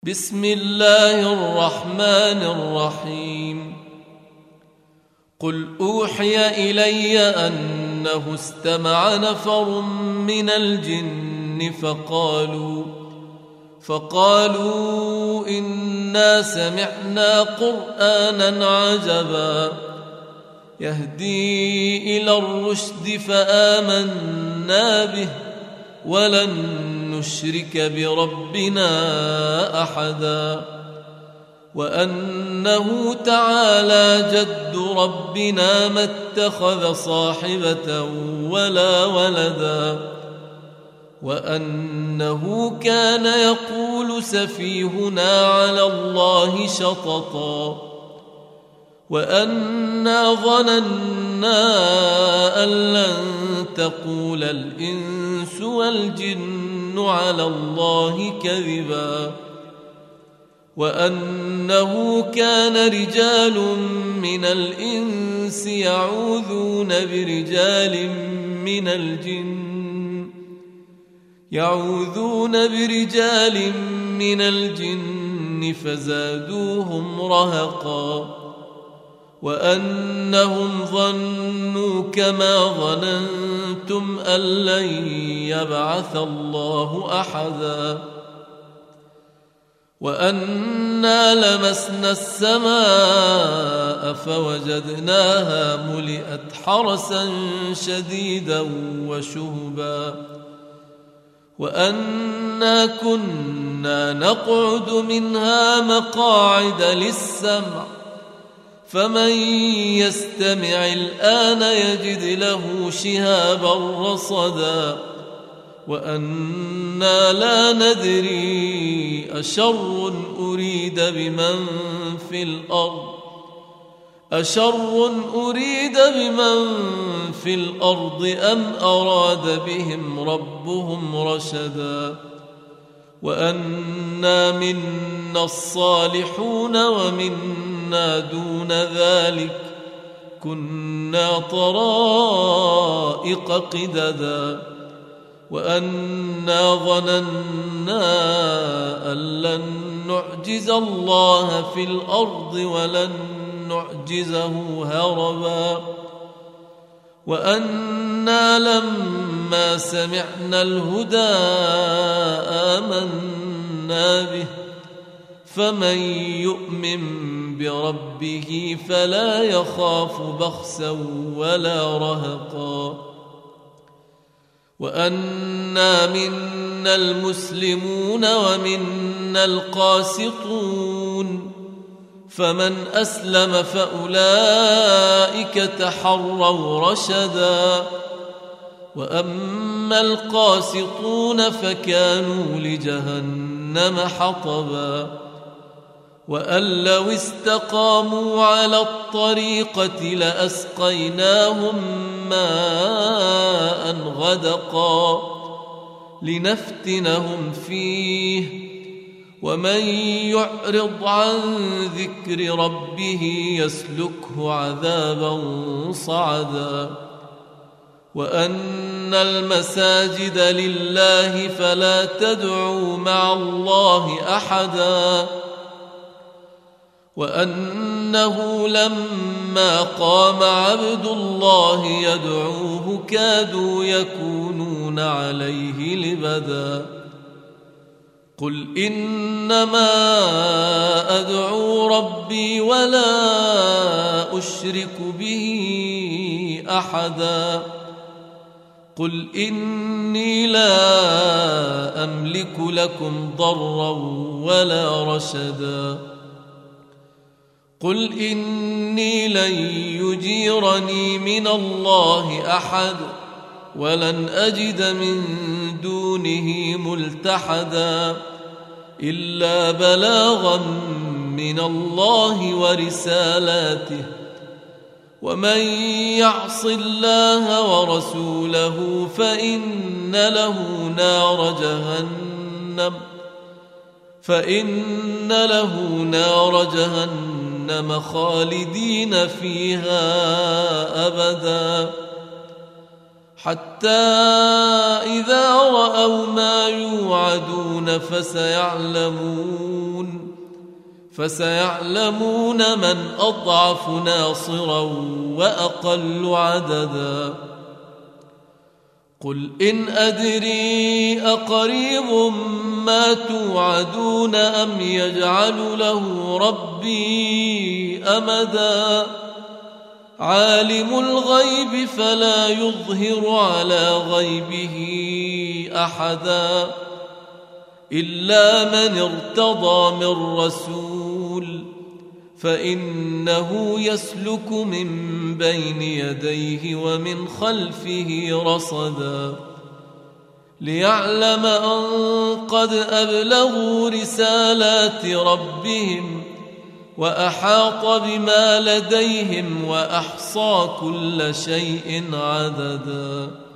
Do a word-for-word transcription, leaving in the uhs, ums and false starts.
بسم الله الرحمن الرحيم. قل أوحي إلي أنه استمع نفر من الجن فقالوا فقالوا إنا سمعنا قرآنا عجبا يهدي إلى الرشد فآمنا به ولن نشرك بربنا أحدا وأنه تعالى جد ربنا ما اتخذ صاحبة ولا ولدا وأنه كان يقول سفيهنا على الله شططا وأنا ظننا أن لن تقول الإنس والجن على الله كذبا وأنه كان رجال من الإنس يعوذون برجال من الجن يعوذون برجال من الجن فزادوهم رهقا وأنهم ظنوا كما ظننتم أن لن يبعث الله أحدا وأنا لمسنا السماء فوجدناها ملئت حرسا شديدا وشهبا وأنا كنا نقعد منها مقاعد للسمع فمن يستمع الآن يجد له شهابا رصدا وأنا لا ندري أشر أريد بمن في الأرض أشر أريد بمن في الأرض أم أراد بهم ربهم رشدا وأنا منا الصالحون ومنا دون ذلك كنا طرائق قددا وأنا ظننا أن لن نعجز الله في الأرض ولن نعجزه هربا وأنا لما سمعنا الهدى آمنا به فمن يؤمن بربه فلا يخاف بخسا ولا رهقا وأنا منا المسلمون ومنا القاسطون فمن أسلم فأولئك تحروا رشدا وأما القاسطون فكانوا لجهنم حطبا وأن لو استقاموا على الطريقة لأسقيناهم ماء غدقا لنفتنهم فيه ومن يعرض عن ذكر ربه يسلكه عذابا صعدا وأن المساجد لله فلا تدعوا مع الله أحدا وأنه لما قام عبد الله يدعوه كادوا يكونون عليه لبدا قل إنما أدعو ربي ولا أشرك به أحدا قل إني لا أملك لكم ضرا ولا رشدا قل إني لن يجيرني من الله أحد ولن أجد من دونه ملتحدا إلا بلاغا من الله ورسالاته ومن يعص الله ورسوله فإن له نار جهنم فإن له نار جهنم خالدين فيها أبدا حتى إذا رأوا ما يوعدون فسيعلمون فسيعلمون من أضعف ناصرا وأقل عددا قل إن أدري أقريب ما توعدون أم يجعل له ربي أمدا عالم الغيب فلا يظهر على غيبه أحدا إلا من ارتضى من رسول فإنه يسلك من بين يديه ومن خلفه رصدا ليعلم أن قد أبلغوا رسالات ربهم وأحاط بما لديهم وأحصى كل شيء عددا